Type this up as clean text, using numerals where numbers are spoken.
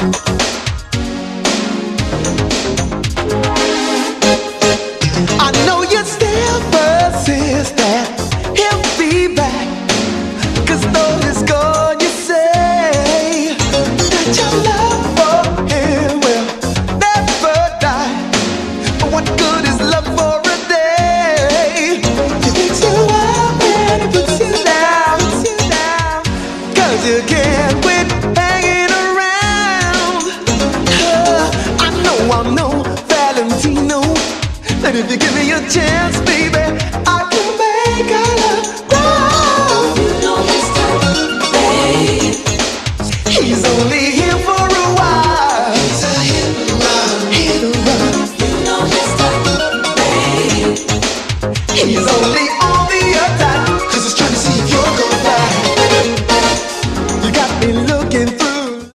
I know you still persist that he'll be back. 'Cause though he's gone, you say that your love for him will never die. But what good is love for a day? He picks you up and he puts you down. 'Cause you can't quit hanging around. I know, Valentino, that if you give me a chance, baby, I can make our love grow. You know this time, babe. He's only